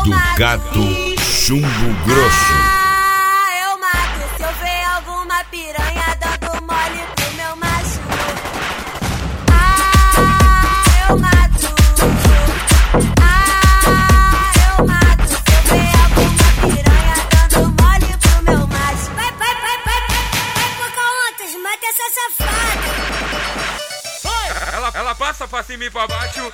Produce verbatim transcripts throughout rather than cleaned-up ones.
do gato chumbo grosso. Ah, eu mato se eu ver alguma piranha dando mole pro meu macho. Ah, eu mato. Ah, eu mato se eu ver alguma piranha dando mole pro meu macho. Vai, vai, vai, vai, vai, vai, Pocahontas, mata essa safada. Ela, ela passa pra cima e pra baixo.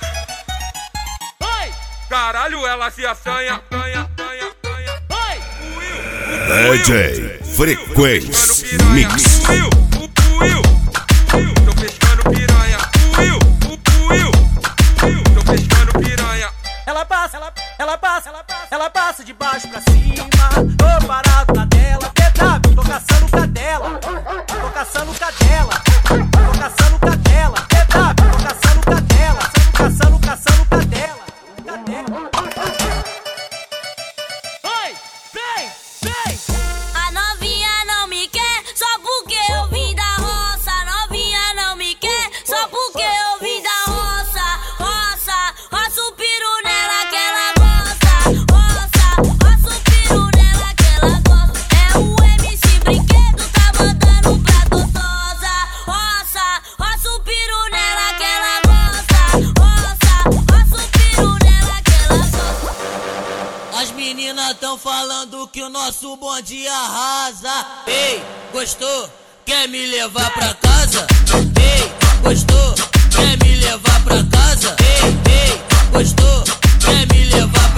Caralho, ela se assanha, assanha, assanha, assanha. D J Frequência Mix. Will, o Will, Will, tô pescando piranha. Will, o Will, Will, tô pescando piranha. Ela passa, ela, ela passa, ela passa, ela passa de baixo pra cima. Tô parado na dela, P W, tô caçando cadela. Tô caçando cadela, tô caçando cadela. P W, tô caçando cadela, caçando, caçando cadela. Oi, vem, vem. A novinha não me quer só porque eu vim da roça. A novinha não me quer só porque eu vim da roça. Roça, roça o piru nela que ela gosta. Roça, roça o piru nela que ela gosta. É o M C Brinquedo, tá mandando pra gostosa. Roça, roça o piru nela que ela gosta. Roça, roça o piru nela que ela gosta. As meninas tão falando que o nosso bonde arrasa. Ei, gostou? Quer me levar pra casa? Ei, gostou? Quer me levar pra casa? Ei, ei, gostou? Quer me levar